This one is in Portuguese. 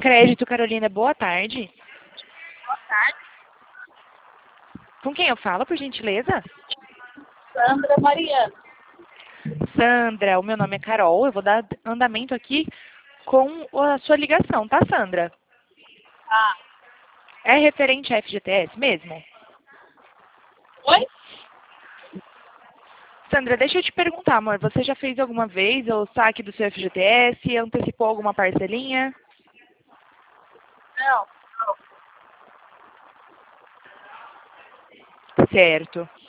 Crédito, Carolina, boa tarde. Boa tarde, Com quem eu falo, por gentileza? Sandra Mariana. Sandra, o meu nome é Carol, eu vou dar andamento aqui com a sua ligação, tá, Sandra? Ah, É referente à FGTS mesmo? oi? Sandra, deixa eu te perguntar, amor, você já fez alguma vez o saque do seu FGTS, antecipou alguma parcelinha? Não, Certo.